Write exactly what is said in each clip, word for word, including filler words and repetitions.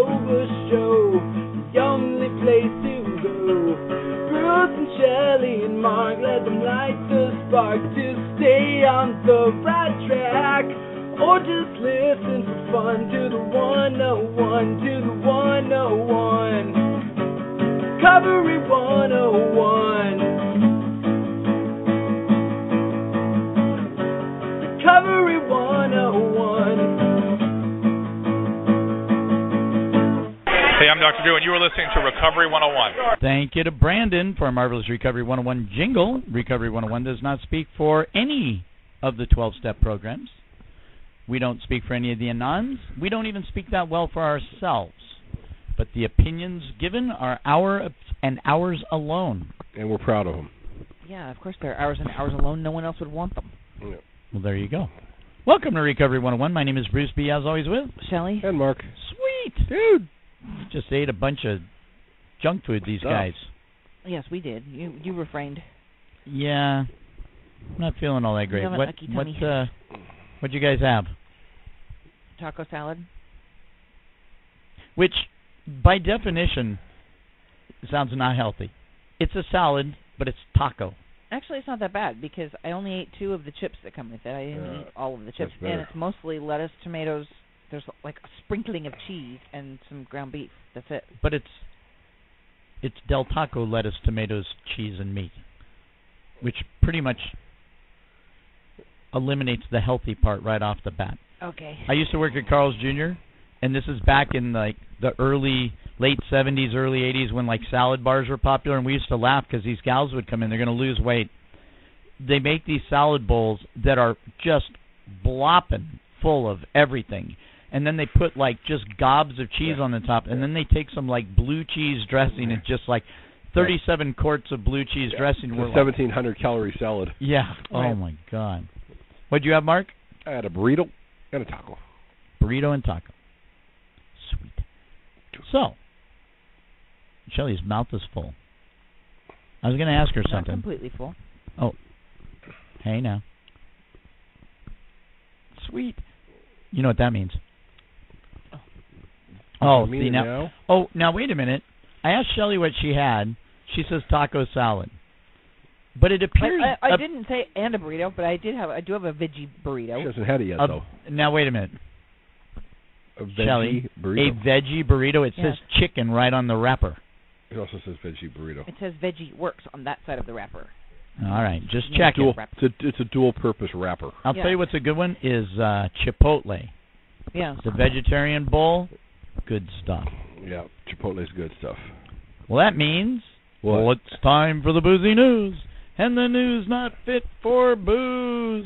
Rover show, the only place to go. Bruce and Shelley and Mark, let them light the spark to stay on the right track. Or just listen for fun to the one oh one, to the one oh one. Recovery one oh one. Recovery one oh one. Hey, I'm Doctor Drew, and you are listening to Recovery one oh one. Thank you to Brandon for our marvelous Recovery one oh one jingle. Recovery one oh one does not speak for any of the twelve-step programs. We don't speak for any of the Anons. We don't even speak that well for ourselves. But the opinions given are our and ours alone. And we're proud of them. Yeah, of course they're ours and ours alone. No one else would want them. Yeah. Well, there you go. Welcome to Recovery one oh one. My name is Bruce B. As always with Shelley and Mark. Sweet. Dude. Just ate a bunch of junk food, these guys. Yes, we did. You you refrained. Yeah. I'm not feeling all that great. What what uh what'd you guys have? Taco salad. Which by definition sounds not healthy. It's a salad, but it's taco. Actually, it's not that bad because I only ate two of the chips that come with it. I didn't uh, eat all of the chips. And it's mostly lettuce, tomatoes. There's like a sprinkling of cheese and some ground beef. That's it. But it's it's Del Taco, lettuce, tomatoes, cheese, and meat, which pretty much eliminates the healthy part right off the bat. Okay. I used to work at Carl's Junior, and this is back in like the early, late seventies, early eighties when like salad bars were popular, and we used to laugh because these gals would come in. They're going to lose weight. They make these salad bowls that are just blopping full of everything. And then they put, like, just gobs of cheese on the top. And then they take some, like, blue cheese dressing and just, like, thirty-seven quarts of blue cheese yeah. dressing. It's a seventeen hundred calorie salad. Yeah. Oh, my God. What'd you have, Mark? I had a burrito and a taco. Burrito and taco. Sweet. So, Shelley's mouth is full. I was going to ask her Not something. completely full. Oh. Hey, now. Sweet. You know what that means. Oh, see now, now? Oh, now wait a minute. I asked Shelley what she had. She says taco salad, but it appears I, I, I didn't say and a burrito, but I did have. I do have a veggie burrito. She hasn't had it yet, a, though. Now wait a minute. A veggie Shelley, burrito. A veggie burrito. It yeah. says chicken right on the wrapper. It also says veggie burrito. It says veggie works on that side of the wrapper. All right, just yeah, check dual, it. It's a, it's a dual-purpose wrapper. I'll yeah. tell you what's a good one is uh, Chipotle. Yeah. The vegetarian bowl, good stuff. Yeah, Chipotle's good stuff. Well, that means what? Well, it's time for the boozy news, and the news not fit for booze.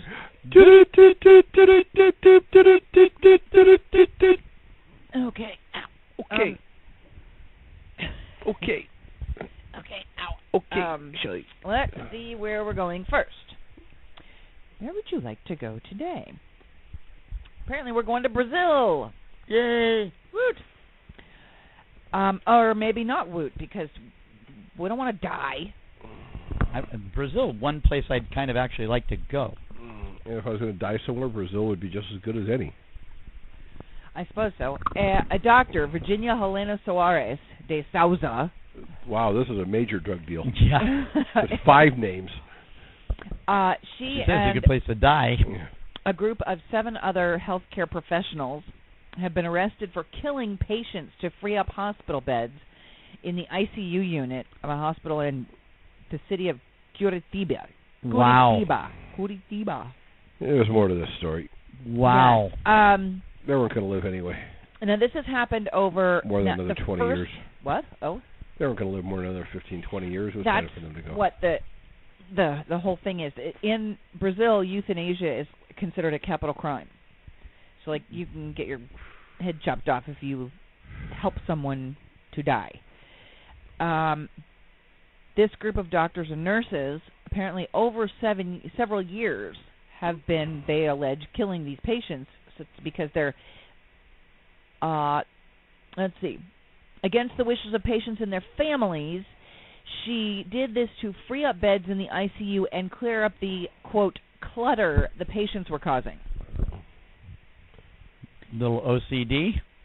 Okay. Ow. Okay. Um, okay. Okay. Ow. Okay. Um, Shelley. Let's see where we're going first. Where would you like to go today? Apparently, we're going to Brazil. Yay! Woot! Um, or maybe not woot, because we don't want to die. I, Brazil, one place I'd kind of actually like to go. And if I was going to die somewhere, Brazil would be just as good as any. I suppose so. Uh, a doctor, Virginia Helena Soares de Souza. Wow, this is a major drug deal. Yeah. There's five names. Uh, she That's and a good place to die. a group of seven other healthcare professionals have been arrested for killing patients to free up hospital beds in the I C U unit of a hospital in the city of Curitiba. Wow. Curitiba. Curitiba. There's more to this story. Wow. Yes. Um, they weren't going to live anyway. Now, this has happened over... More than now, another twenty first, years. What? Oh. They weren't going to live more than another fifteen, twenty years. It was That's better for them to go. what the, the, the whole thing is. In Brazil, euthanasia is considered a capital crime. So, like, you can get your head chopped off if you help someone to die. Um, this group of doctors and nurses, apparently over seven, several years, have been, they allege, killing these patients because they're, uh, let's see, against the wishes of patients and their families. She did this to free up beds in the I C U and clear up the, quote, clutter the patients were causing. Little O C D?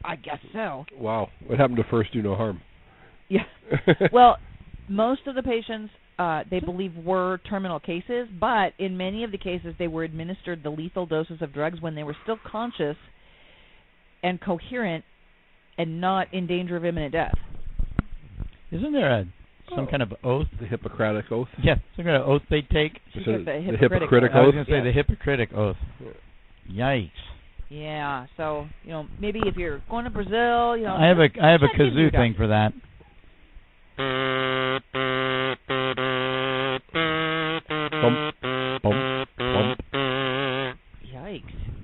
I guess so. Wow. What happened to first do no harm? Yeah. Well, most of the patients uh, they believe were terminal cases, but in many of the cases they were administered the lethal doses of drugs when they were still conscious and coherent and not in danger of imminent death. Isn't there a some Oh. kind of oath? The Hippocratic Oath? Yeah, some kind of oath they take. She So took the the Hippocratic Hippocratic I was Oath? going to say Yeah. the Hippocratic Oath. Yikes. Yeah, so, you know, maybe if you're going to Brazil, you know. I have a I have a check into kazoo your thing doctor. for that. Bump, bump, bump. Yikes.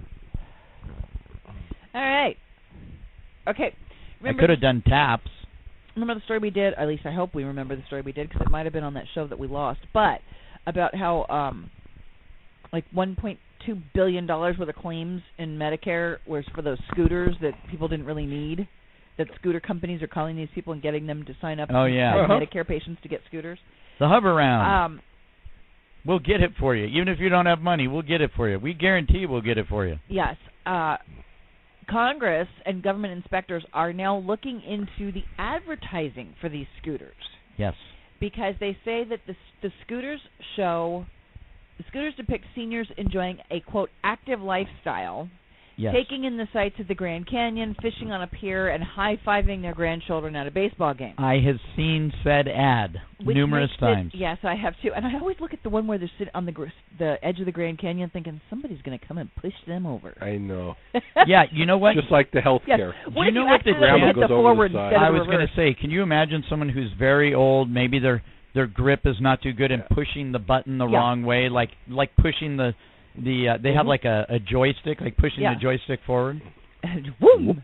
All right. Okay. I Remember could the- have done taps. Remember the story we did? At least I hope we remember the story we did, because it might have been on that show that we lost. But about how um, like one point two billion dollars worth of claims in Medicare was for those scooters that people didn't really need. That scooter companies are calling these people and getting them to sign up Oh, yeah. as Uh-huh. Medicare patients to get scooters. The hover round. Um, We'll get it for you. Even if you don't have money, we'll get it for you. We guarantee we'll get it for you. yes. Uh, Congress and government inspectors are now looking into the advertising for these scooters. Yes. Because they say that the the scooters show the scooters depict seniors enjoying a quote active lifestyle, Yes. taking in the sights of the Grand Canyon, fishing on a pier, and high-fiving their grandchildren at a baseball game. I have seen said ad Which numerous makes times. It, yes, I have too. And I always look at the one where they're sitting on the gr- the edge of the Grand Canyon, thinking somebody's going to come and push them over. I know. Yeah, you know what? Just like the health Yes. care. What you if know you what the accidentally grandma hit the goes over the forward side? instead I of the was going reverse? to say, can you imagine someone who's very old, maybe their their grip is not too good, and pushing the button the Yeah. wrong way, like like pushing the the uh, they have Mhm. like a, a joystick, like pushing Yeah. the joystick forward. Woo!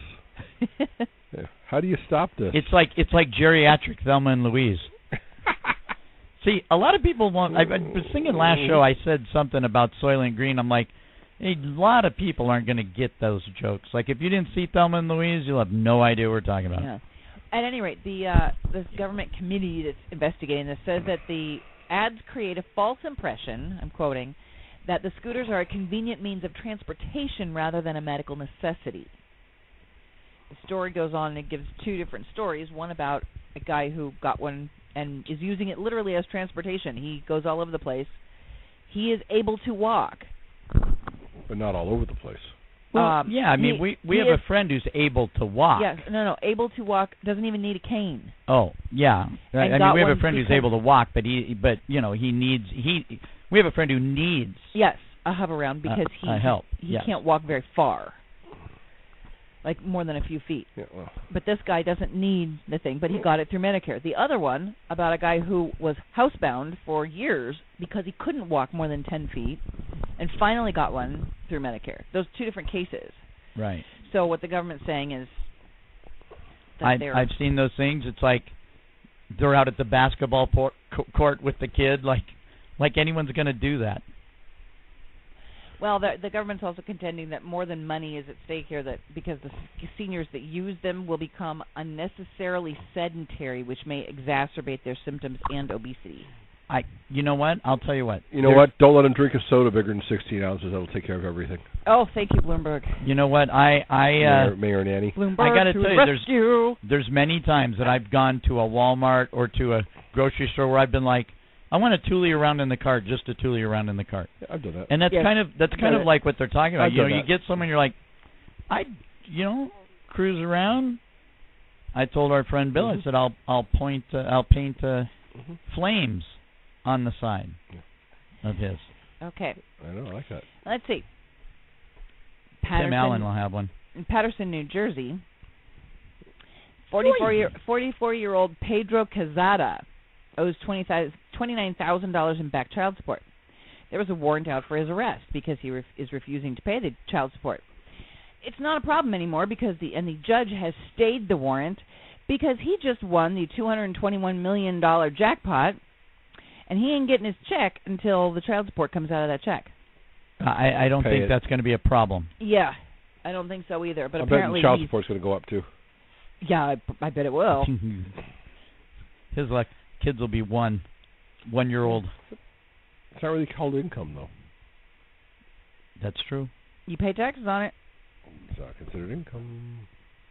Yeah. How do you stop this? It's like it's like geriatric Thelma and Louise. See, a lot of people won't. I, I was thinking last show. I said something about Soylent Green. I'm like, a lot of people aren't going to get those jokes. Like, if you didn't see Thelma and Louise, you'll have no idea what we're talking about. Yeah. At any rate, the uh, this government committee that's investigating this says that the ads create a false impression, I'm quoting, that the scooters are a convenient means of transportation rather than a medical necessity. The story goes on and it gives two different stories, one about a guy who got one and is using it literally as transportation. He goes all over the place. He is able to walk. But not all over the place. Well, Um, yeah, I mean, he- we we he have is- a friend who's able to walk. Yes, no, no, able to walk, doesn't even need a cane. Oh, yeah. I, And I got mean, we have a one friend who's because- able to walk, but he, but you know, he needs he. We have a friend who needs. Yes, a hover round because Uh, he uh, help, he yes. can't walk very far, like more than a few feet. Yeah, well, But this guy doesn't need the thing, but he got it through Medicare. The other one about a guy who was housebound for years because he couldn't walk more than ten feet, and finally got one through Medicare. Those two different cases. Right. So what the government's saying is that I, they're I've seen those things. It's like they're out at the basketball por- co- court with the kid, like like anyone's going to do that. Well, the, the government's also contending that more than money is at stake here, that because the s- seniors that use them will become unnecessarily sedentary, which may exacerbate their symptoms and obesity. I, you know what? I'll tell you what. you know There- what? Don't let them drink a soda bigger than sixteen ounces. That'll take care of everything. Oh, thank you, Bloomberg. You know what? I I uh, Mayor, Mayor Nanny. Bloomberg I gotta to tell the you, there's- rescue. there's many times that I've gone to a Walmart or to a grocery store where I've been like, I want to toolie around in the cart just to toolie around in the cart. Yeah, I've done that. And that's Yes. kind of that's I've kind done of it. like what they're talking about. I've you know, done you that. get someone, you're like, I, you know, cruise around. I told our friend Bill, Mhm. I said, I'll I'll point, uh, I'll paint uh, Mhm. flames on the side of his. Okay, I know, I like that. let's see. Tim Allen Patterson, will have one. in Patterson, New Jersey. forty-four year forty-four year old Pedro Cazada owes twenty-nine thousand dollars in back child support. There was a warrant out for his arrest because he ref- is refusing to pay the child support. It's not a problem anymore because the and the judge has stayed the warrant because he just won the two hundred twenty-one million dollars jackpot, and he ain't getting his check until the child support comes out of that check. I I don't Pay think it. that's going to be a problem. Yeah, I don't think so either. But I bet apparently, the child he's- support's going to go up too. yeah, I, I bet it will. His like kids will be one, one year old. It's not really called income though. That's true. You pay taxes on it. It's not considered income.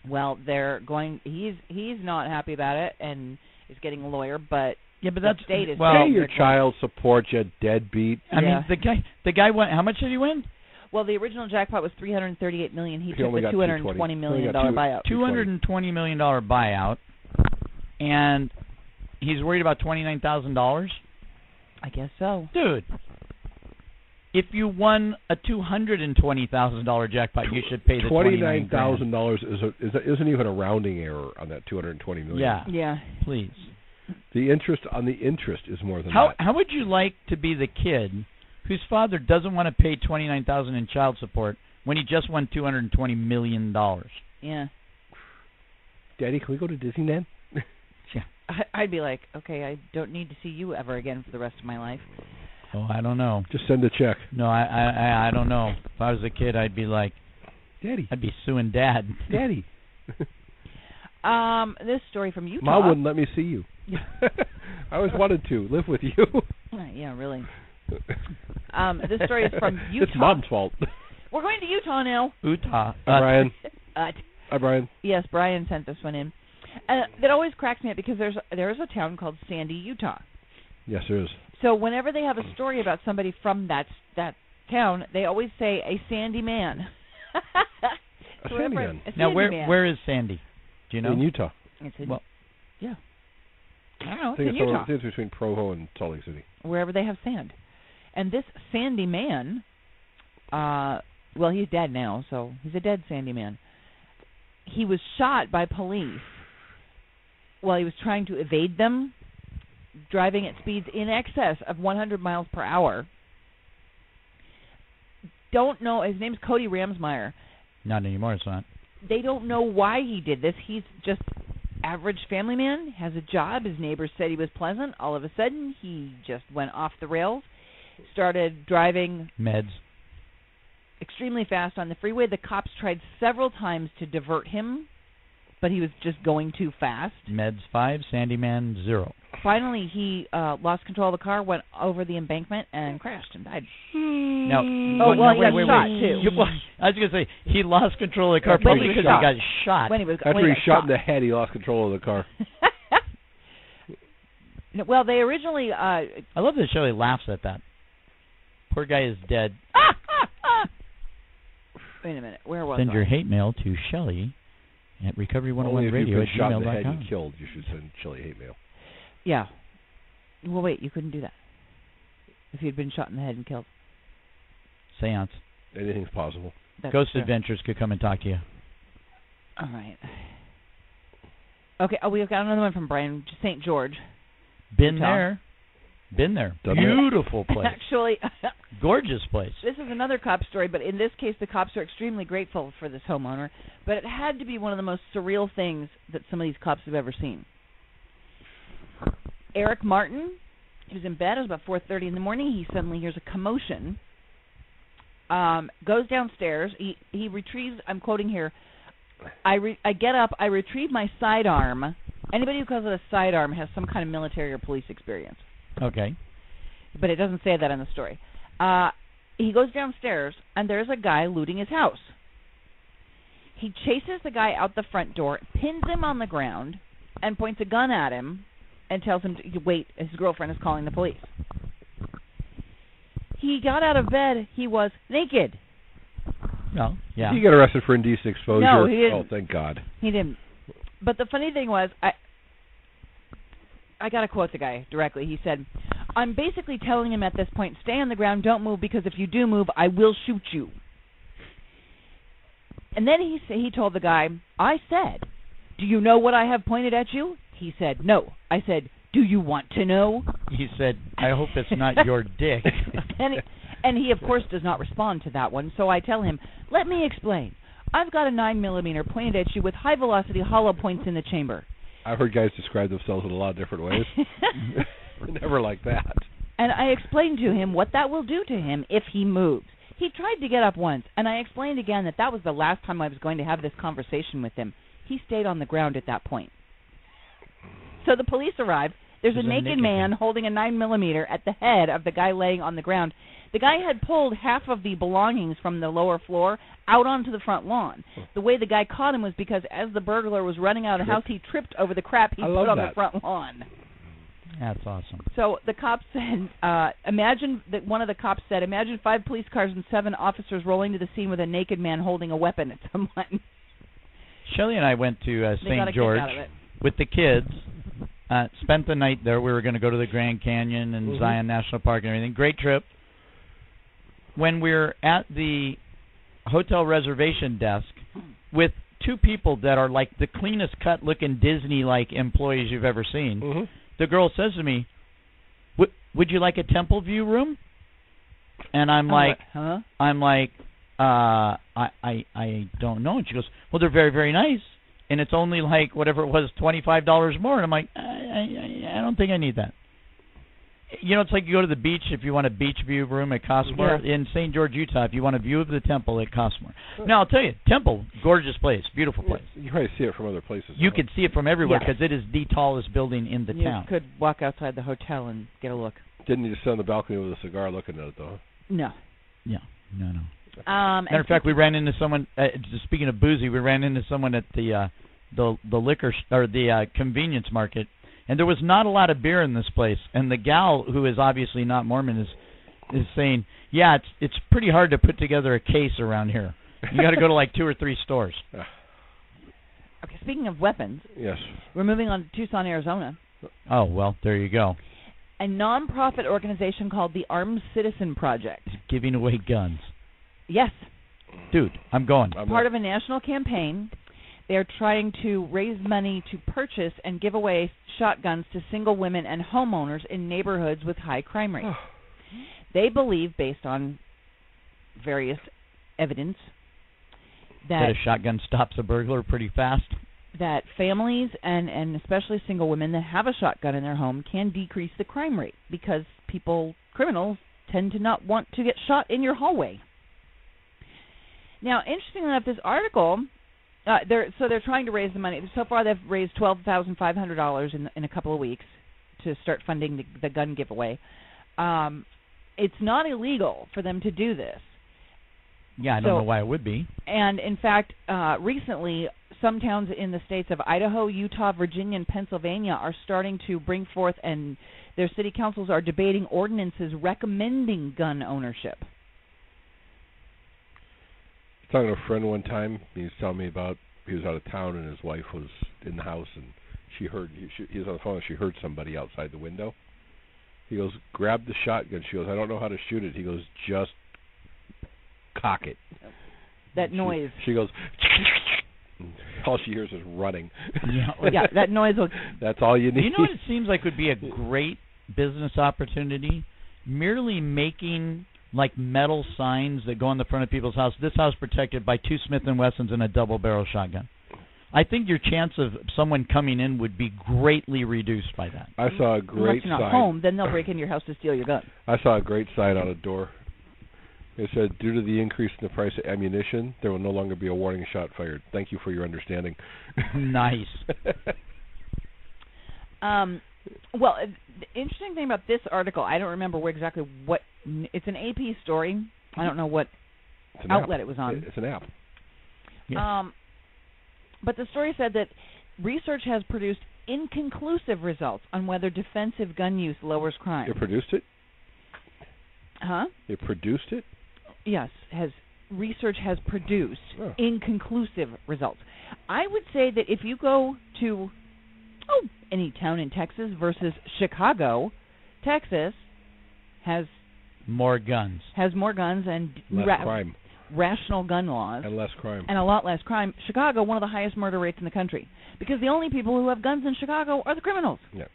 Well, they're going. He's he's not happy about it, and is getting a lawyer. But Yeah, but the that's state is well. Pay saying your they're child support, you deadbeat. I Yeah. mean, the guy, the guy won. How much did he win? Going, well, the original jackpot was three hundred thirty-eight million. He, He took only the got two hundred two twenty twenty. million He only dollar got buyout. Two hundred and twenty million dollar buyout, and he's worried about twenty nine thousand dollars. I guess so. Dude, if you won a two hundred and twenty thousand dollar jackpot, you should pay the Twenty twenty nine nine thousand dollars is a, is a, isn't even a rounding error on that two hundred and twenty million. Yeah, Yeah. please. The interest on the interest is more than How that. how would you like to be the kid whose father doesn't want to pay twenty nine thousand in child support when he just won two hundred and twenty million dollars? Yeah. Daddy, can we go to Disneyland? I, I'd be like, okay, I don't need to see you ever again for the rest of my life. Oh, I don't know. Just send a check. No, I I I- I don't know. If I was a kid, I'd be like, Daddy, I'd be suing Dad. Daddy. Um, this story from Utah. Mom wouldn't let me see you. I always wanted to live with you. Yeah, really. Um, this story is from Utah. It's Mom's fault. We're going to Utah now. Utah. Hi, Brian. Uh, Hi, Brian. yes, Brian sent this one in. Uh, that always cracks me up because there's there's a town called Sandy, Utah. Yes, there is. So whenever they have a story about somebody from that that town, they always say a Sandy man. A So Sandy whenever- man. a Now, Sandy where man. where is Sandy? Do you know? In Utah. It's in, Well- yeah. I don't know. I It's think in it's, over, Utah, I think it's between Provo and Salt Lake City. wherever they have sand. And this Sandy man, uh, well, he's dead now, so he's a dead Sandy man. He was shot by police while he was trying to evade them, driving at speeds in excess of one hundred miles per hour. Don't know. His name's Cody Ramsmeyer. Not anymore. It's not. They don't know why he did this. He's just average family man, has a job. His neighbors said he was pleasant. All of a sudden, he just went off the rails, started driving Meds. extremely fast on the freeway. The cops tried several times to divert him, but he was just going too fast. Meds five. Sandyman zero. Finally, he uh, lost control of the car, went over the embankment, and crashed and died. Now, Oh, no, well, no, he wait, got wait, shot, wait. too. You- well, I was going to say he lost control of the car After probably he was because shot. he got shot. When he was After when he got shot in the head, he lost control of the car. No, well, they originally. Uh, I love that Shelley laughs at that. Poor guy is dead. wait a minute. Where was Send I? your hate mail to Shelley at recovery one oh Only one if radio you've at been shot in gmail the dot head com. and killed, you should send Chili hate mail. Yeah. Well, wait. You couldn't do that if you'd been shot in the head and killed. Seance. Anything's possible. That's Ghost true. Adventures could come and talk to you. All right. Okay. Oh, we've got another one from Brian Saint George. Been Utah. there. Been there. Done that. Beautiful place. Actually, Gorgeous place. this is another cop story, but in this case, the cops are extremely grateful for this homeowner. But it had to be one of the most surreal things that some of these cops have ever seen. Eric Martin, he was in bed. It was about four thirty in the morning. He suddenly hears a commotion. Um, goes downstairs. He he retrieves. I'm quoting here. I re, I get up. I retrieve my sidearm. Anybody who calls it a sidearm has some kind of military or police experience. Okay. But it doesn't say that in the story. Uh, he goes downstairs, and there's a guy looting his house. He chases the guy out the front door, pins him on the ground, and points a gun at him and tells him to wait. His girlfriend is calling the police. He got out of bed. He was naked. Well, yeah. Did you get arrested for indecent exposure? No, he didn't. Oh, thank God. He didn't. But the funny thing was, I I got to quote the guy directly. He said, I'm basically telling him at this point, stay on the ground, don't move, because if you do move, I will shoot you. And then he sa- he told the guy, I said, do you know what I have pointed at you? He said, no. I said, do you want to know? He said, I hope it's not your dick. and, he, and he, of course, does not respond to that one, so I tell him, let me explain. I've got a nine millimeter pointed at you with high-velocity hollow points in the chamber. I've heard guys describe themselves in a lot of different ways. Never like that. And I explained to him what that will do to him if he moves. He tried to get up once, and I explained again that that was the last time I was going to have this conversation with him. He stayed on the ground at that point. So the police arrived. There's, There's a a naked, naked man man. holding a nine millimeter at the head of the guy laying on the ground. The guy had pulled half of the belongings from the lower floor out onto the front lawn. The way the guy caught him was because as the burglar was running out of the house, he tripped over the crap he I put love on that. the front lawn. That's awesome. So the cops said, uh, imagine that one of the cops said, imagine five police cars and seven officers rolling to the scene with a naked man holding a weapon at someone. Shelley and I went to uh, They got a Saint kick George out of it. with the kids. Uh, spent the night there. We were going to go to the Grand Canyon and Mhm. Zion National Park and everything. Great trip. When we we're at the hotel reservation desk with two people that are like the cleanest cut looking Disney-like employees you've ever seen, Mm-hmm. the girl says to me, "Would would you like a Temple View room?" And I'm I'm like, huh? I'm like, uh, I, I, I don't know. And she goes, well, they're very, very nice, and it's only like whatever it was, twenty-five dollars more. And I'm like, I, I, I don't think I need that. You know, it's like you go to the beach if you want a beach view room, it costs more. Yeah. In Saint George, Utah, if you want a view of the temple, it costs more. Now, I'll tell you, Temple, gorgeous place, beautiful place. You probably see it from other places. You though. can see it from everywhere Yes. because it is the tallest building in the You town. could walk outside the hotel and get a look. Didn't you sit on the balcony with a cigar looking at it, though? No. Yeah, no, no. Um, Matter of fact, we ran into someone. Uh, just speaking of boozy, we ran into someone at the uh, the the liquor sh- or the uh, convenience market, and there was not a lot of beer in this place. And the gal, who is obviously not Mormon, is is saying, "Yeah, it's it's pretty hard to put together a case around here. You got to go to like two or three stores." okay, speaking of weapons, Yes. we're moving on to Tucson, Arizona. Oh well, there you go. A nonprofit organization called the Armed Citizen Project. Giving away guns, Yes, dude. I'm going. I'm part not- of a national campaign. They're trying to raise money to purchase and give away shotguns to single women and homeowners in neighborhoods with high crime rates. They believe, based on various evidence, that that a shotgun stops a burglar pretty fast. that families and, and especially single women that have a shotgun in their home can decrease the crime rate because people, criminals, tend to not want to get shot in your hallway. Now, interestingly enough, this article, uh, they're so they're trying to raise the money. So far, they've raised twelve thousand five hundred dollars in in a couple of weeks to start funding the, the gun giveaway. Um, it's not illegal for them to do this. Yeah, I don't So- know why it would be. And in fact, uh, recently, some towns in the states of Idaho, Utah, Virginia, and Pennsylvania are starting to bring forth, and their city councils are debating ordinances recommending gun ownership. Talking to a friend one time, he was telling me about he was out of town and his wife was in the house and she heard he, she, he was on the phone and she heard somebody outside the window. He goes, grab the shotgun. She goes, I don't know how to shoot it. He goes, just cock it. That She- noise. She goes, all she hears is running. Yeah. Yeah, that noise will. That's all you need. You know what it seems like would be a great business opportunity? Merely making like metal signs that go on the front of people's house. This house protected by two Smith and Wessons and a double barrel shotgun. I think your chance of someone coming in would be greatly reduced by that. I saw a Unless great you're not sign. home, then they'll break into your house to steal your gun. I saw a great sign on a door. It said, due to the increase in the price of ammunition, there will no longer be a warning shot fired. Thank you for your understanding. Nice. Um, well, uh, the interesting thing about this article, I don't remember where exactly what. It's an A P story. I don't know what It's an outlet app. it was on. It's an app. Yeah. Um, but the story said that research has produced inconclusive results on whether defensive gun use lowers crime. You produced it? Huh? You produced it? Yes, has research has produced Oh. inconclusive results. I would say that if you go to oh any town in Texas versus Chicago, Texas has More guns. has more guns and Less ra- crime. rational gun laws And less crime. and a lot less crime. Chicago, one of the highest murder rates in the country, because the only people who have guns in Chicago are the criminals. Yeah.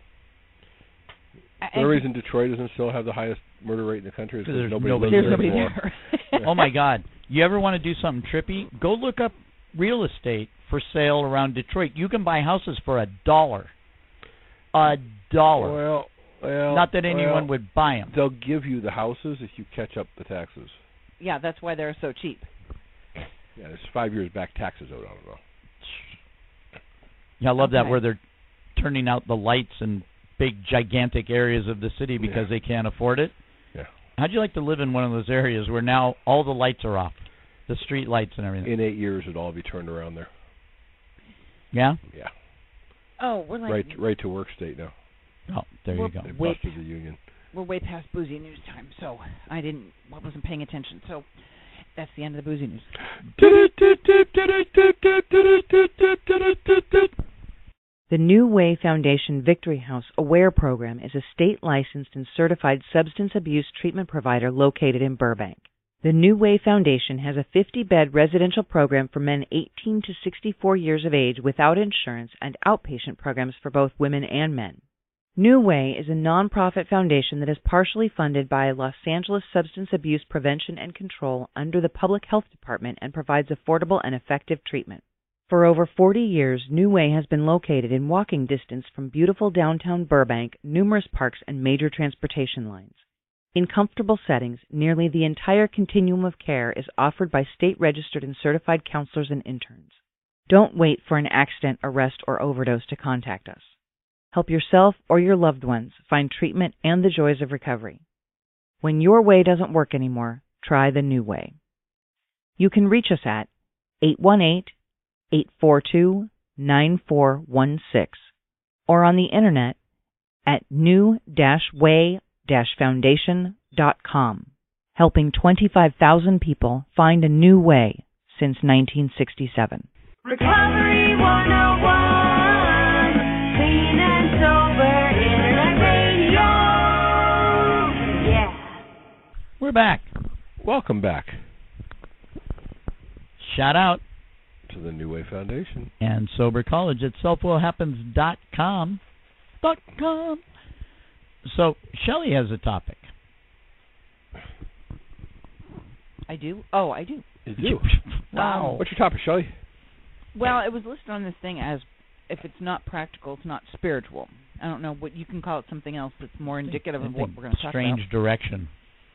A- The and reason Detroit doesn't still have the highest murder rate in the country is because There's nobody, nobody lives there's there nobody anymore. there. Oh my God! You ever want to do something trippy? Go look up real estate for sale around Detroit. You can buy houses for a dollar. A dollar. Well, well, Not that anyone well, would buy them. They'll give you the houses if you catch up the taxes. Yeah, that's why they're so cheap. Yeah, it's five years back taxes owed. I don't know. Yeah, I love that Okay. where they're turning out the lights and big, gigantic areas of the city because Yeah. they can't afford it. Yeah. How'd you like to live in one of those areas where now all the lights are off, the street lights and everything? In eight years, it'll all be turned around there. Yeah? Yeah. Oh, we're like Right, right to work state now. Oh, there Well, you go. They Wait. busted the union. we're way past boozy news time, so I didn't, I wasn't paying attention. So that's the end of the boozy news. The New Way Foundation Victory House Aware Program is a state-licensed and certified substance abuse treatment provider located in Burbank. The New Way Foundation has a fifty-bed residential program for men eighteen to sixty-four years of age without insurance and outpatient programs for both women and men. New Way is a nonprofit foundation that is partially funded by Los Angeles Substance Abuse Prevention and Control under the Public Health Department and provides affordable and effective treatment. For over forty years, New Way has been located in walking distance from beautiful downtown Burbank, numerous parks, and major transportation lines. In comfortable settings, nearly the entire continuum of care is offered by state-registered and certified counselors and interns. Don't wait for an accident, arrest, or overdose to contact us. Help yourself or your loved ones find treatment and the joys of recovery. When your way doesn't work anymore, try the New Way. You can reach us at eight one eight, eight four two, nine four one six or on the internet at new way foundation dot com, helping twenty-five thousand people find a new way since nineteen sixty-seven. Recovery one oh one, clean and sober internet radio. Yeah. We're back. Welcome back Shout out to the New Way Foundation. and Sober College at self will happens dot com. Dot com. So Shelley has a topic. I do? Oh, I do. You do. Wow. What's your topic, Shelley? Well, it was listed on this thing as if it's not practical, it's not spiritual. I don't know what you can call it, something else that's more indicative of what we're going to talk Strange about. direction.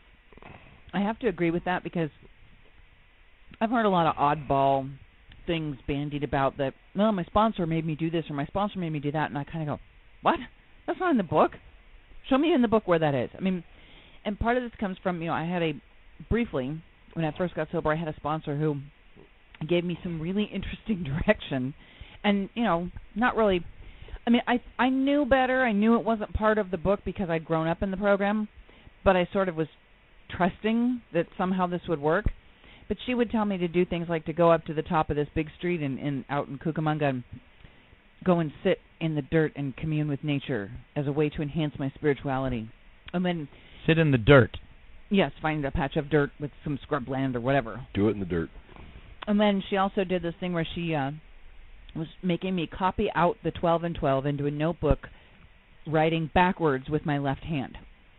I have to agree with that because I've heard a lot of oddball things bandied about that, well, my sponsor made me do this or my sponsor made me do that, and I kind of go, what? That's not in the book. Show me in the book where that is. I mean, and part of this comes from, you know, I had a, briefly, when I first got sober, I had a sponsor who gave me some really interesting direction. And, you know, not really, I mean, I I knew better. I knew it wasn't part of the book because I'd grown up in the program, but I sort of was trusting that somehow this would work. But she would tell me to do things like to go up to the top of this big street in, in out in Cucamonga and go and sit in the dirt and commune with nature as a way to enhance my spirituality. And then, Sit in the dirt. yes, find a patch of dirt with some scrubland or whatever. Do it in the dirt. And then she also did this thing where she uh, was making me copy out the twelve and twelve into a notebook, writing backwards with my left hand.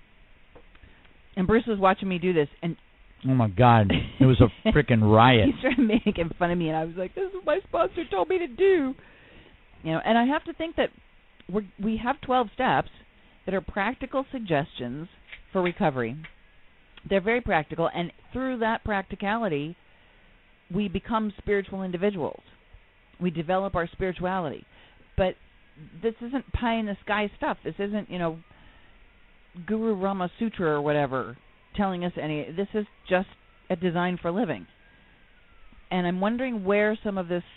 And Bruce was watching me do this, and Oh my God! It was a freaking riot. he started making fun of me, and I was like, "This is what my sponsor told me to do." You know, and I have to think that we we have twelve steps that are practical suggestions for recovery. They're very practical, and through that practicality, we become spiritual individuals. We develop our spirituality. But this isn't pie-in-the-sky stuff. This isn't, you know, Guru Rama Sutra or whatever telling us any. This is just a design for living. And I'm wondering where some of this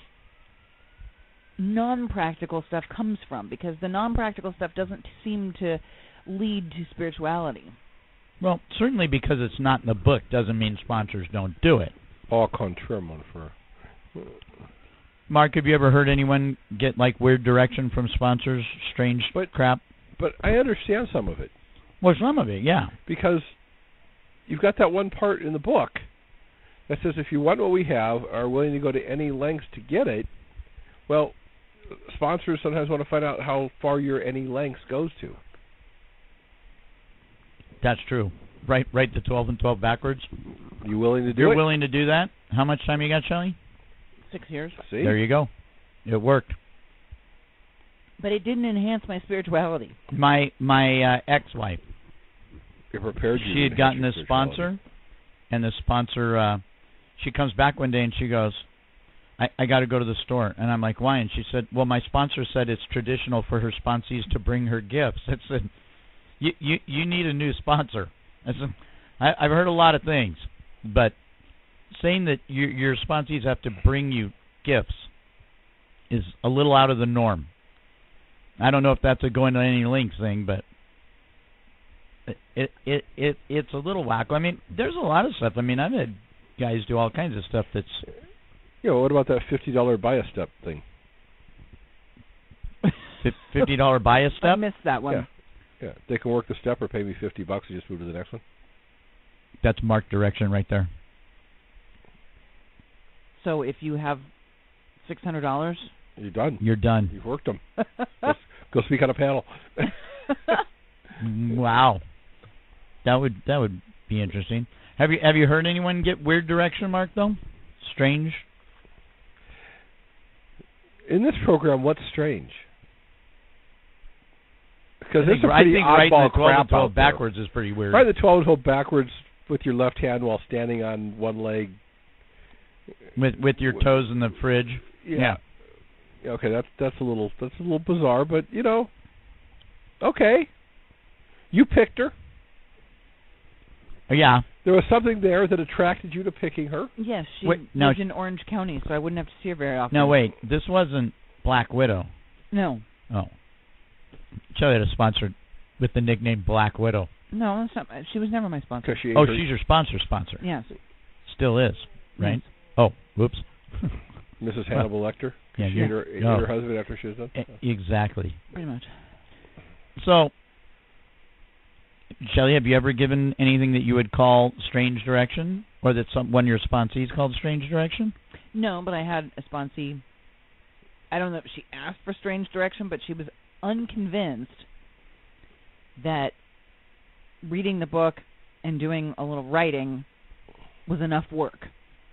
non-practical stuff comes from, because the non-practical stuff doesn't seem to lead to spirituality. Well, certainly because it's not in the book doesn't mean sponsors don't do it. Au contraire, mon frère. Mark, have you ever heard anyone get like weird direction from sponsors, strange But- crap? But I understand some of it Well, some of it, yeah. because you've got that one part in the book that says if you want what we have, are willing to go to any lengths to get it. Well, sponsors sometimes want to find out how far your any lengths goes to. That's true. Right, write the twelve and twelve backwards. You willing to do You're it? willing to do that? How much time you got, Shelley? Six years. See? There you go. It worked. But it didn't enhance my spirituality. My my uh, ex-wife, It prepared you. she had to gotten enhance this your spirituality. sponsor, and the sponsor, uh, she comes back one day and she goes, I, I got to go to the store. And I'm like, why? And she said, well, my sponsor said it's traditional for her sponsees to bring her gifts. I said, you, you, you need a new sponsor. I said, I, I've heard a lot of things, but saying that your, your sponsees have to bring you gifts is a little out of the norm. I don't know if that's a going to any lengths thing, but it, it it it it's a little wacko. I mean, there's a lot of stuff. I mean, I've had guys do all kinds of stuff that's. You know, what about that fifty dollar buy a step thing? Fifty dollar buy a step. I missed that one. Yeah, yeah. They can work the step or pay me fifty bucks and just move to the next one. That's marked direction right there. So if you have six hundred dollars, you're done. You're done. You've worked them. go, go speak on a panel. Wow, that would that would be interesting. Have you have you heard anyone get weird direction marked though? Strange. In this program, what's strange? Because I this think, is a I pretty think right oddball the twelve crap and twelve out there. backwards is pretty weird. Right, the twelve and twelve backwards with your left hand while standing on one leg. With with your toes in the fridge. Yeah. yeah. Okay, that's that's a little that's a little bizarre, but you know. Okay. You picked her. Yeah. There was something there that attracted you to picking her. yes, she Wait, lives now- in Orange County, so I wouldn't have to see her very often. No, wait. This wasn't Black Widow. No, Oh. Shelly had a sponsor with the nickname Black Widow. no, that's not. She was never my sponsor. 'Cause she ate Oh, her- she's your sponsor sponsor. Yes. Still is, right? Yes. Oh, whoops. Missus Hannibal Lecter. Yeah, she yeah. ate her, ate Oh. her husband after she was done. E- exactly. Pretty much. So, Shelly, have you ever given anything that you would call strange direction, or that some one of your sponsees called strange direction? No, but I had a sponsee. I don't know if she asked for strange direction, but she was unconvinced that reading the book and doing a little writing was enough work.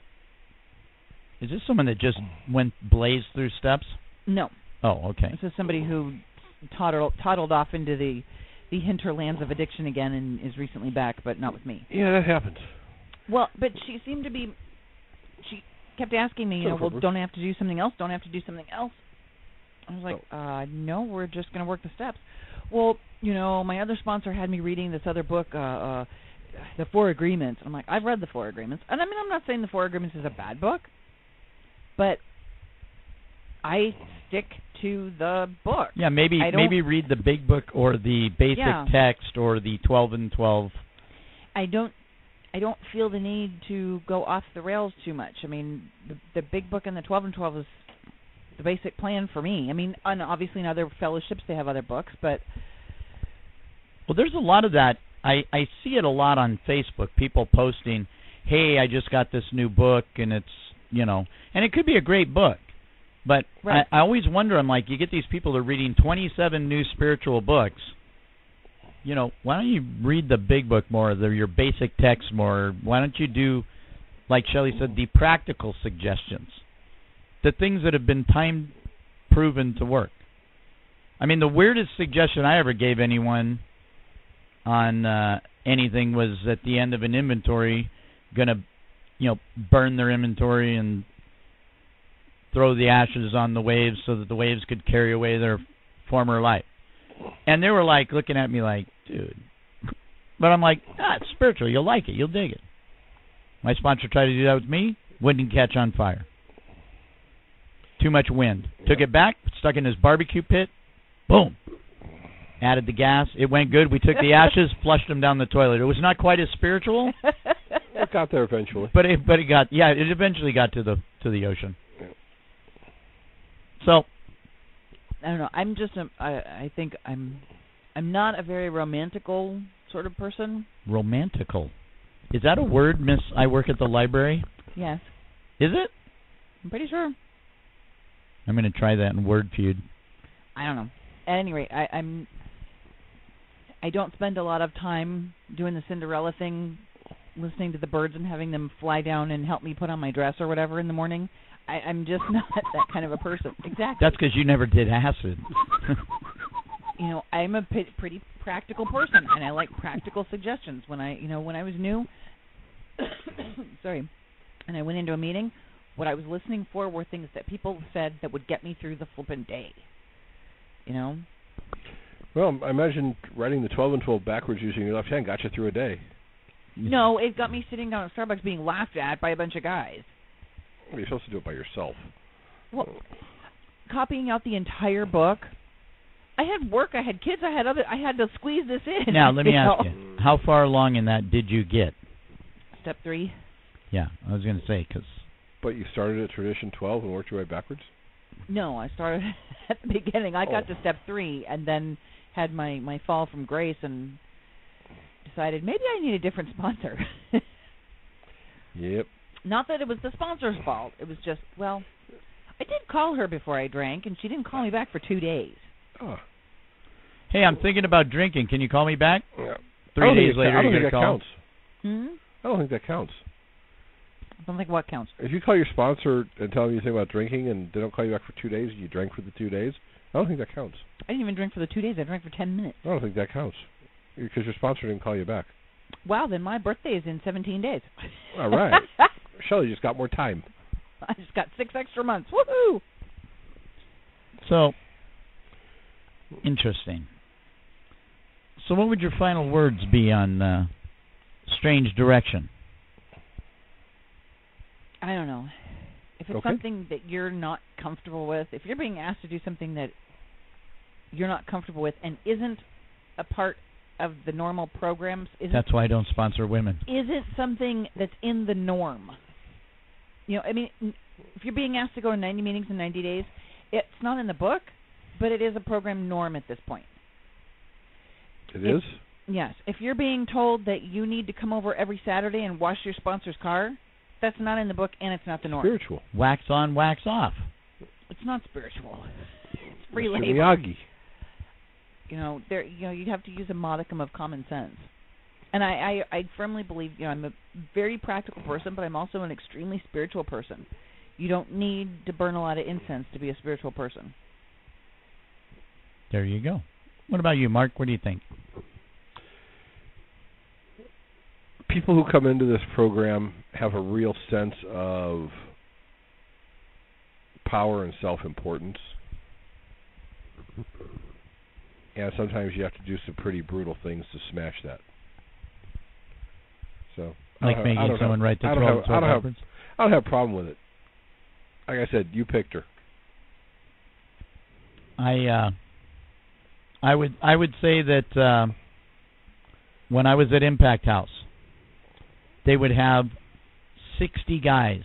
Is this someone that just went blazed through steps? No. Oh, okay. This is somebody who toddled, toddled off into the, the hinterlands of addiction again and is recently back, but not with me. Yeah, that happens. Well, but she seemed to be, she kept asking me, you know, well, don't I have to do something else? Don't I have to do something else? I was like, uh, no, we're just going to work the steps. Well, you know, my other sponsor had me reading this other book, uh, uh, The Four Agreements. I'm like, I've read The Four Agreements. And I mean, I'm not saying The Four Agreements is a bad book, but I stick to the book. Yeah, maybe I don't- maybe read the big book or the basic Yeah. text or the twelve and twelve. I don't I don't feel the need to go off the rails too much. I mean, the, the big book and the twelve and twelve is the basic plan for me. I mean, and obviously in other fellowships they have other books, but Well, there's a lot of that. I, I see it a lot on Facebook, people posting, hey, I just got this new book, and it's, you know, and it could be a great book. But Right. I, I always wonder, I'm like, you get these people that are reading twenty-seven new spiritual books. You know, why don't you read the big book more, the, your basic text more? Why don't you do, like Shelley said, the practical suggestions, the things that have been time proven to work? I mean, the weirdest suggestion I ever gave anyone on uh, anything was at the end of an inventory, going to, you know, burn their inventory and throw the ashes on the waves so that the waves could carry away their former life. And they were like looking at me like, dude. But I'm like, ah, it's spiritual. You'll like it. You'll dig it. My sponsor tried to do that with me. Wouldn't catch on fire. Too much wind. Took it back, stuck it in his barbecue pit. Boom. Added the gas. It went good. We took the ashes, flushed them down the toilet. It was not quite as spiritual, It got there eventually. but it but it got yeah. It eventually got to the to the ocean. So I don't know. I'm just a, I, I think I'm I'm not a very romantical sort of person. romantical. Is that a word, Miss? I work at the library. Yes, Is it? I'm pretty sure. I'm going to try that in Word Feud. I don't know. At any rate, I, I'm I don't spend a lot of time doing the Cinderella thing, listening to the birds and having them fly down and help me put on my dress or whatever in the morning. I, I'm just not that kind of a person. Exactly. That's because you never did acid. You know, I'm a p- pretty practical person, and I like practical suggestions. When I, you know, when I was new, sorry, and I went into a meeting, What I was listening for were things that people said that would get me through the flippin' day. You know? Well, I imagine writing the twelve and twelve backwards using your left hand got you through a day. No, it got me sitting down at Starbucks being laughed at by a bunch of guys. Well, you're supposed to do it by yourself. Well, copying out the entire book. I had work, I had kids, I had other, I had to squeeze this in. Now, let me you ask know? you, how far along in that did you get? Step three. Yeah, I was going to say, because... But you started at Tradition twelve and worked your way backwards? No, I started at the beginning. I got Oh. to step three and then had my, my fall from grace and decided maybe I need a different sponsor. Yep. Not that it was the sponsor's fault. It was just, well, I did call her before I drank, and she didn't call me back for two days. Oh. Hey, I'm thinking about drinking. Can you call me back? Yeah. Three I don't days think it- later, I don't you think get a that call? counts. Hmm? I don't think that counts. I don't think what counts. If you call your sponsor and tell them you think about drinking and they don't call you back for two days and you drank for the two days, I don't think that counts. I didn't even drink for the two days. I drank for ten minutes. I don't think that counts. Because your sponsor didn't call you back. Wow, then my birthday is in seventeen days. All right. Shelley just got more time. I just got six extra months. Woohoo! So, interesting. So what would your final words be on uh, Strange Direction? I don't know. If it's Okay. something that you're not comfortable with, if you're being asked to do something that you're not comfortable with and isn't a part of the normal programs, isn't, That's why I don't sponsor women. isn't something that's in the norm. You know, I mean, n- if you're being asked to go to ninety meetings in ninety days, it's not in the book, but it is a program norm at this point. It If- is? Yes. If you're being told that you need to come over every Saturday and wash your sponsor's car, that's not in the book and it's not the norm. Spiritual. Wax on, wax off. It's not spiritual. It's free Mister labor. Miyagi. You know, there. You know, you'd have to use a modicum of common sense. And I, I, I firmly believe, you know, I'm a very practical person, but I'm also an extremely spiritual person. You don't need to burn a lot of incense to be a spiritual person. There you go. What about you, Mark? What do you think? People who come into this program have a real sense of power and self-importance. And sometimes you have to do some pretty brutal things to smash that. So, I Like don't have- I making don't someone have- write the I don't twelve have- I twelve don't have- backwards? I don't have a problem with it. Like I said, you picked her. I uh, I would I would say that uh, when I was at Impact House, they would have sixty guys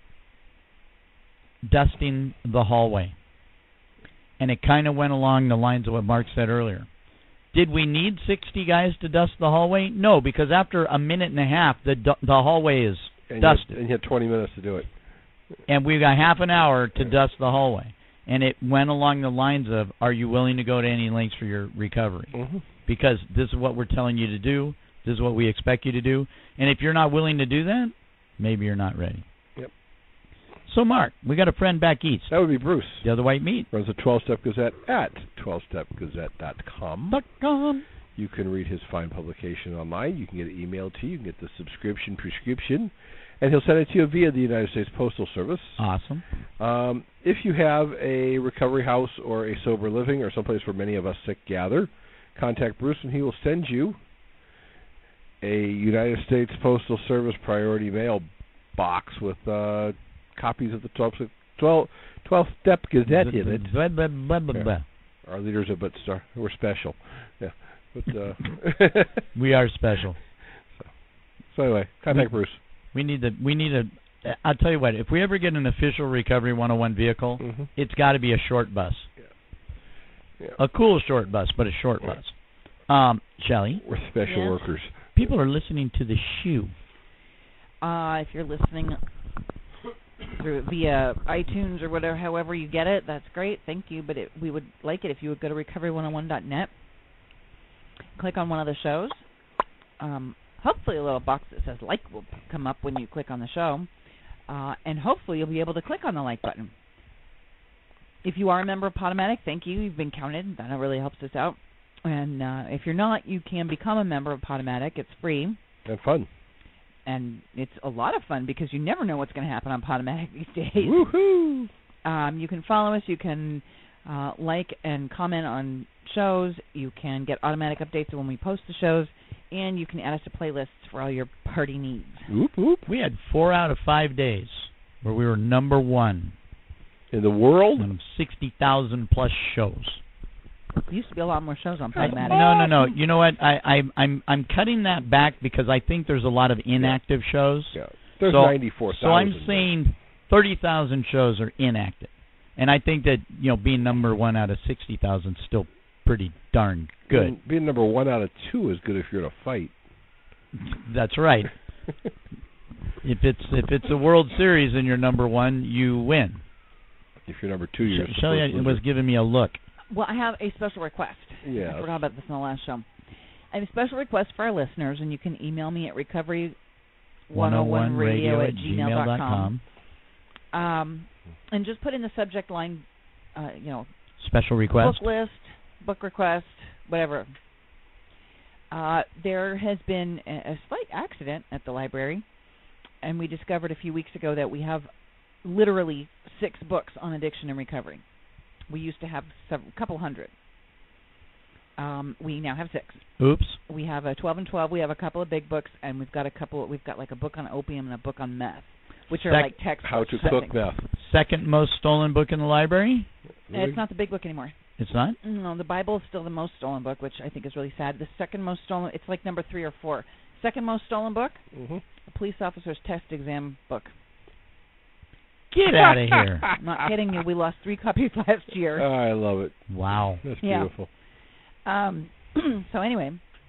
dusting the hallway, and it kind of went along the lines of what Mark said earlier. Did we need sixty guys to dust the hallway? No, because after a minute and a half, the du- the hallway is And dusted. You had, and you had twenty minutes to do it. And we've got half an hour to dust the hallway. And it went along the lines of, are you willing to go to any lengths for your recovery? Mm-hmm. Because this is what we're telling you to do. This is what we expect you to do. And if you're not willing to do that, maybe you're not ready. Yep. So, Mark, we got a friend back east. That would be Bruce. The other white meat. Runs the twelve-Step Gazette at twelve step gazette dot com. Dot com. You can read his fine publication online. You can get it emailed to you. You can get the subscription prescription. And he'll send it to you via the United States Postal Service. Awesome. Um, if you have a recovery house or a sober living or someplace where many of us sick gather, contact Bruce and he will send you a United States Postal Service priority mail box with uh, copies of the twelve-Step Gazette in it. Blah, blah, blah, blah, Yeah. blah. Our leaders are but star. We're special. Yeah. But, uh, We are special. so anyway, contact Bruce. We need to. We need a. I'll tell you what. If we ever get an official Recovery one oh one vehicle, Mm-hmm. it's got to be a short bus. Yeah. A cool short bus, but a short Yeah. bus. Um, Shelley, We're special Yes. workers. people are listening to the shoe. Uh, if you're listening through via iTunes or whatever, however you get it, that's great. Thank you. But it, we would like it if you would go to recovery one oh one dot net, click on one of the shows. Um, hopefully a little box that says like will come up when you click on the show. Uh, and hopefully you'll be able to click on the like button. If you are a member of Podomatic, thank you. You've been counted. That really helps us out. And uh, if you're not, you can become a member of Podomatic. It's free. And fun. and it's a lot of fun because you never know what's going to happen on Podomatic these days. Woohoo! Um, you can follow us. You can uh, like and comment on shows. You can get automatic updates when we post the shows, and you can add us to playlists for all your party needs. Whoop, whoop. We had four out of five days where we were number one In the world? out of sixty thousand plus shows. There used to be a lot more shows on Podomatic. No, no, no. You know what? I, I, I'm, I'm cutting that back because I think there's a lot of inactive shows. Yeah. There's So- ninety-four thousand. So I'm saying thirty thousand shows are inactive, and I think that you know being number one out of sixty thousand is still pretty darn good. Being, being number one out of two is good if you're in a fight. That's right. If it's if it's a World Series and you're number one, you win. If you're number two, you're Sh- Shelley supposed to was giving me a look. Well, I have a special request. Yeah. I forgot about this in the last show. I have a special request for our listeners, and you can email me at recovery one oh one radio at gmail dot com. Um, and just put in the subject line, uh, you know, Special request. book list, book request, whatever. Uh, there has been a, a slight accident at the library, and we discovered a few weeks ago that we have literally six books on addiction and recovery. We used to have several, a couple hundred. Um, we now have six. Oops. We have a twelve and twelve. We have a couple of big books, and we've got a couple. We've got like a book on opium and a book on meth, which are Sec- like textbooks. How to I cook think. meth. Second most stolen book in the library. And It's not the big book anymore. It's not. No, the Bible is still the most stolen book, which I think is really sad. The second most stolen, it's like number three or four. Second most stolen book, Mm-hmm. a police officer's test exam book. Get out of here. I'm not kidding you. We lost three copies last year. Oh, I love it. Wow. That's Yeah. beautiful. Um, so anyway,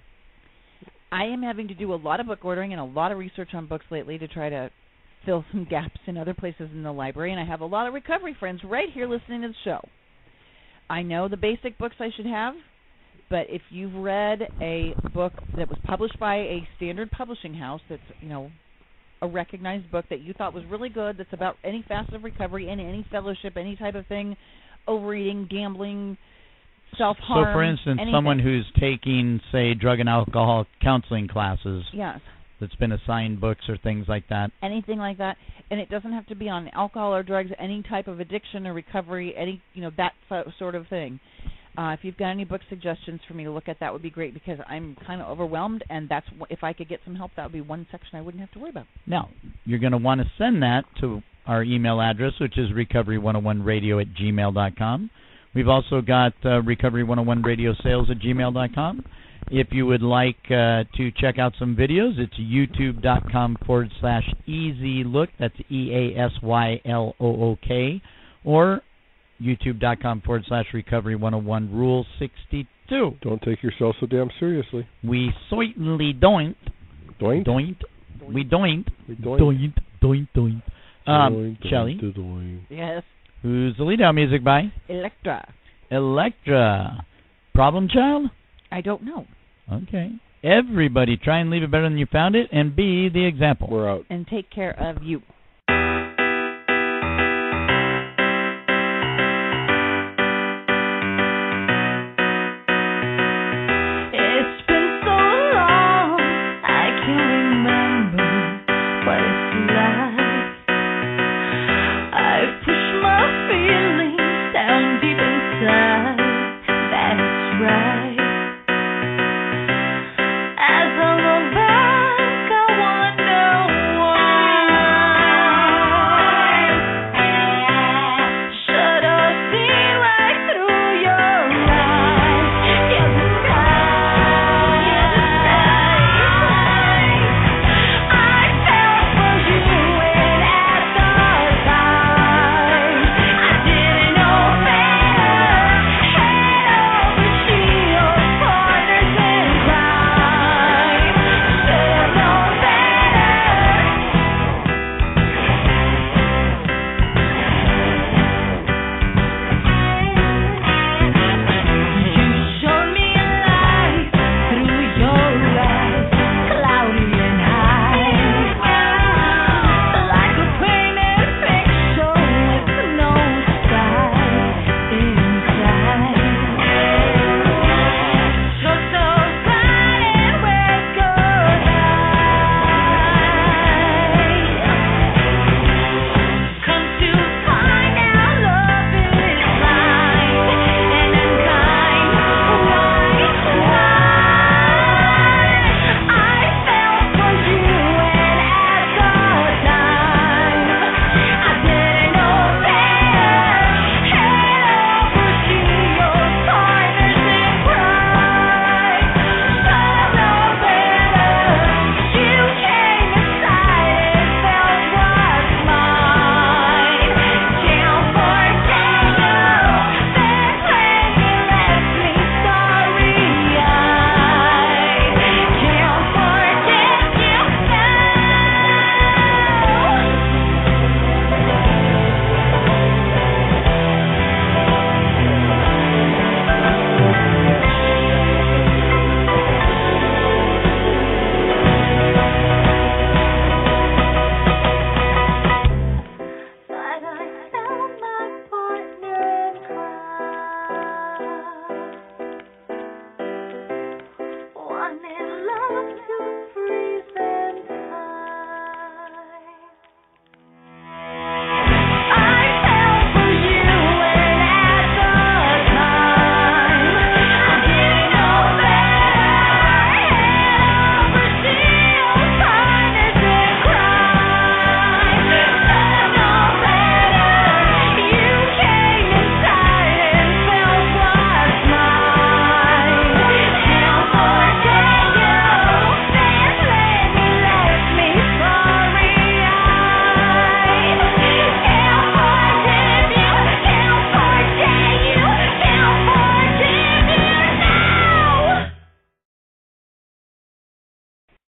I am having to do a lot of book ordering and a lot of research on books lately to try to fill some gaps in other places in the library, and I have a lot of recovery friends right here listening to the show. I know the basic books I should have, but if you've read a book that was published by a standard publishing house that's, you know, a recognized book that you thought was really good, that's about any facet of recovery, any, any fellowship, any type of thing, overeating, gambling, self-harm. So, for instance, anything. someone who's taking, say, drug and alcohol counseling classes Yes. that's been assigned books or things like that. Anything like that, and it doesn't have to be on alcohol or drugs, any type of addiction or recovery, any, you know, that so- sort of thing. Uh, if you've got any book suggestions for me to look at, that would be great, because I'm kind of overwhelmed, and that's w- if I could get some help, that would be one section I wouldn't have to worry about. Now, you're going to want to send that to our email address, which is recovery one oh one radio at gmail dot com. We've also got uh, recovery one oh one radio sales at gmail dot com. If you would like uh, to check out some videos, it's youtube.com forward slash easy look. That's E A S Y L O O K. Or youtube.com forward slash recovery one oh one rule sixty-two. Don't take yourself so damn seriously. We certainly don't. Doink? Doint. We doint. We doink. Doint. Doint. Doint. Um, Doink, doink, Shelley, doink. Yes. who's the lead out music by? Electra. Electra. Problem Child? I don't know. Okay. Everybody try and leave it better than you found it, and be the example. We're out. And take care of you.